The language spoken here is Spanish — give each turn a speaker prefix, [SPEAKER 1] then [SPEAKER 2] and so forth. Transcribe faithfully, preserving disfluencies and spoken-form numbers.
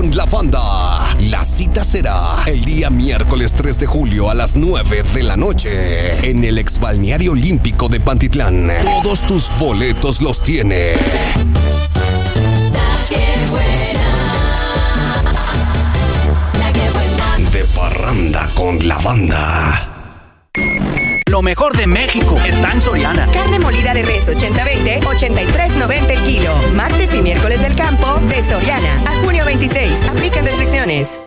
[SPEAKER 1] con la banda. La cita será el día miércoles tres de julio a las nueve de la noche en el Exbalneario Olímpico de Pantitlán. Todos tus boletos los tiene
[SPEAKER 2] La que buena. La que buena.
[SPEAKER 1] De Parranda con la banda.
[SPEAKER 3] Lo mejor de México está en Soriana.
[SPEAKER 4] Carne molida de res ochenta veinte, ochenta y tres noventa el kilo. Martes y miércoles del campo de Soriana. A junio veintiséis. Aplican restricciones.